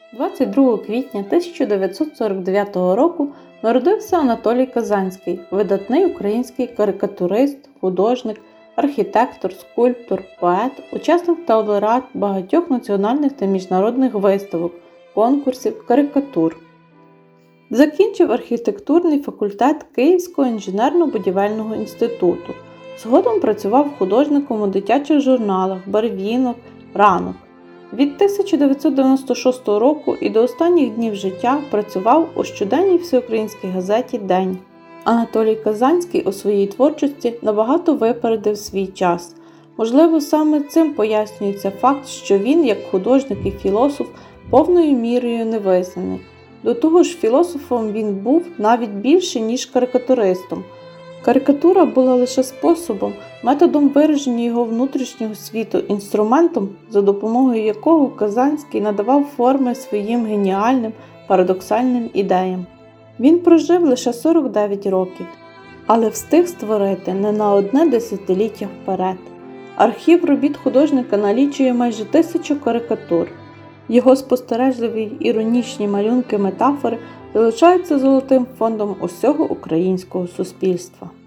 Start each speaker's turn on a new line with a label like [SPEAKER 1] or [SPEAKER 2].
[SPEAKER 1] 22 квітня 1949 року народився Анатолій Казанський, видатний український карикатурист, художник, архітектор, скульптор, поет, учасник та лауреат багатьох національних та міжнародних виставок, конкурсів, карикатур. Закінчив архітектурний факультет Київського інженерно-будівельного інституту. Згодом працював художником у дитячих журналах «Барвінок», «Ранок». Від 1996 року і до останніх днів життя працював у щоденній всеукраїнській газеті «День». Анатолій Казанський у своїй творчості набагато випередив свій час. Можливо, саме цим пояснюється факт, що він, як художник і філософ, повною мірою не визнаний. До того ж, філософом він був навіть більше, ніж карикатуристом. Карикатура була лише способом, методом вираження його внутрішнього світу, інструментом, за допомогою якого Казанський надавав форми своїм геніальним, парадоксальним ідеям. Він прожив лише 49 років, але встиг створити не на одне десятиліття вперед. Архів робіт художника налічує майже 1000 карикатур. Його спостережливі іронічні малюнки-метафори залишаються золотим фондом усього українського суспільства.